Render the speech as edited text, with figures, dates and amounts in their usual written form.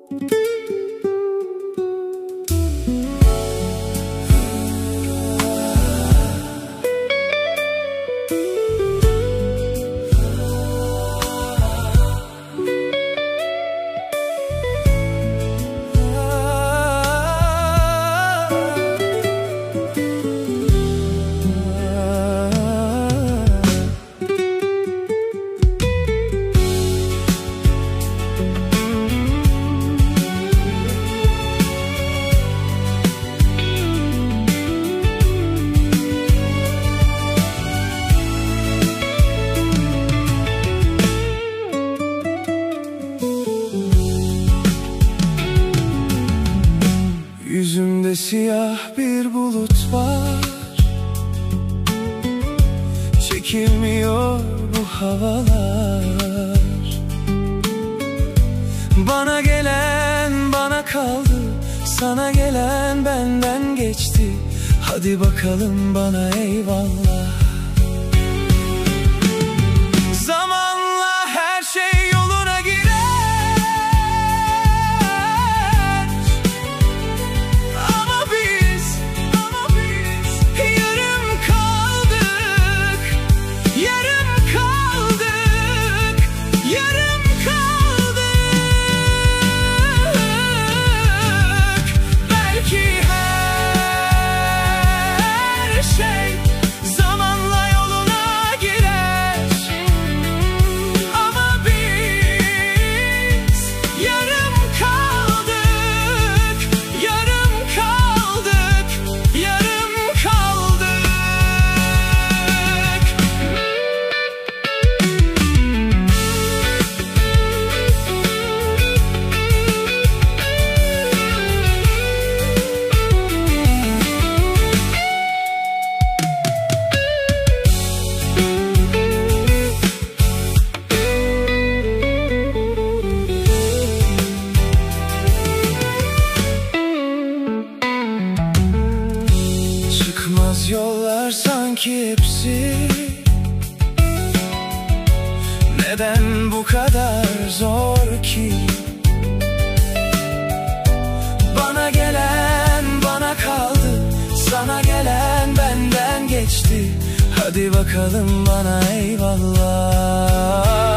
Yüzümde siyah bir bulut var, çekilmiyor bu havalar. Bana gelen bana kaldı, sana gelen benden geçti. Hadi bakalım bana eyvallah. Zamanla her şey yoluna girer, ama biz yarım kaldık, yarım kaldık, yarım kaldık. Belki her şey zamanla yoluna girer, ama biz yarım kaldık, yarım kaldık, yarım kaldık. Çıkmaz yollar sanki hepsi, neden bu kadar zor ki? Bana gelen bana kaldı, sana gelen benden geçti. Hadi bakalım bana eyvallah.